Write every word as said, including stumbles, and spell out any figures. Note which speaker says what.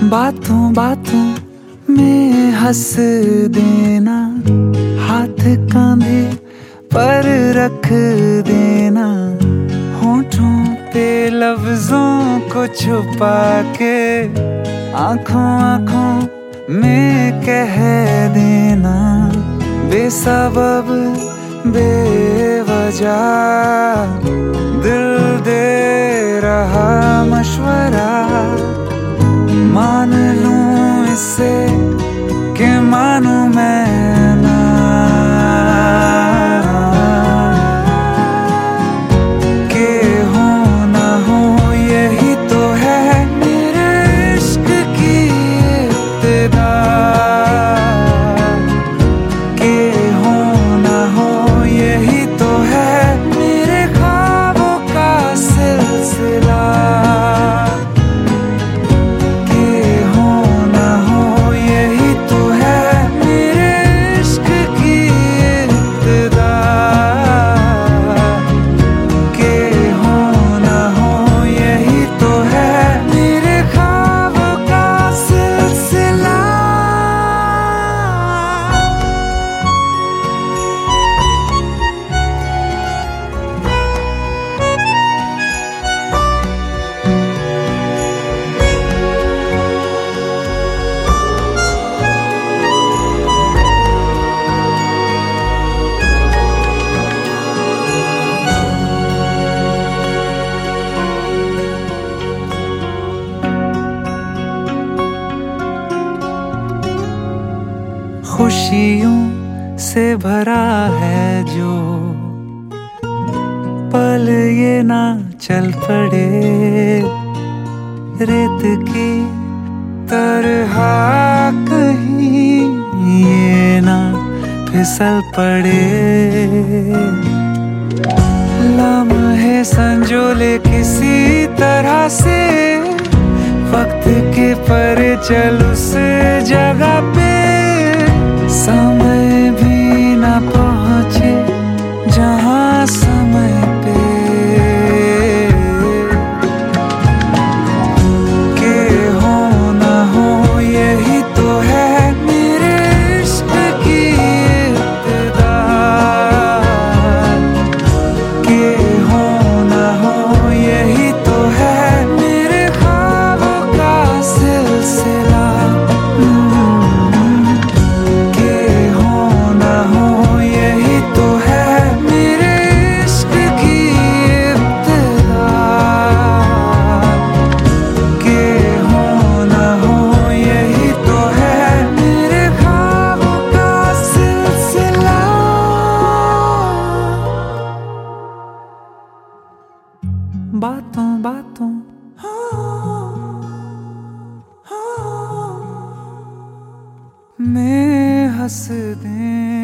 Speaker 1: बातों बातों में हंस देना, हाथ कांधे पर रख देना, होठों पे लफ्जों को छुपा के आंखों आंखों में कह देना, बेसबब बेवजह दिल दे रहा मशवरा, मान लूं इसे कि मानूं मैं ना, के हो ना हो यही तो है मेरे इश्क की इब्तिदा, के हो ना हो यही तो है मेरे ख्वाबों का सिलसिला, खुशियों से भरा है जो पल ये ना चल पड़े, रेत की तरह कहीं ये ना फिसल पड़े, लम्हे संजोले किसी तरह से वक्त के पर चल उस जगह पे, समय भी न पहुँचे जहाँ समय पे, के हो ना हो यही तो है मेरे इश्क की इब्तिदा, के हो ना हो यही तो है मेरे ख्वाबों का सिलसिला, बातों बातों में हंस दें।